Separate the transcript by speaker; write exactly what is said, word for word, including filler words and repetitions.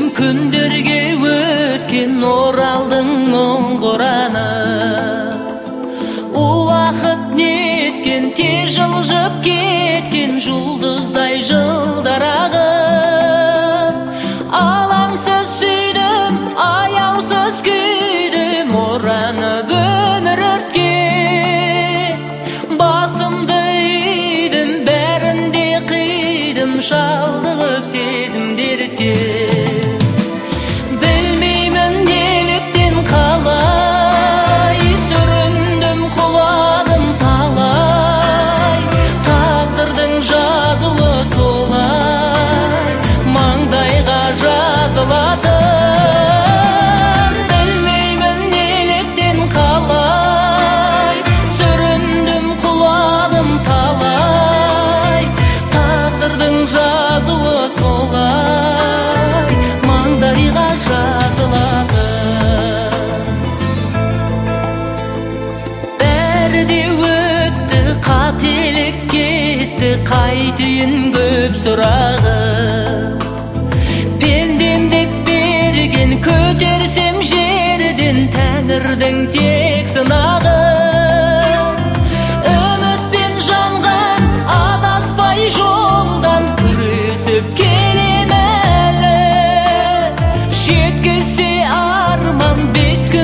Speaker 1: күндерге өткен оралдың оңғыраны уақыт неткен тез жылжып кеткен жұлдыздай жылдар ағып алаңсыз сүйдім аяусыз күйдім оранып өмір өртке басымды ийдім бәрін де қидым шалдығып сезім дертке білмеймін неліктен қалай сүріндім құладым талай тағдырдың жазуы солай маңдайға жазылатын білмеймін неліктен қалай сүріндім құладым талай тағдырдың жазуы солай маңдайға жазылатын бәрі де өтті қателік кетті қайтейін көп сұрағы пендем деп берген көтерсем жерден тәңірдің тек сынағы үмітпен жанған адаспай жолдан күресіп келем әлі жеткізсе арман бес күн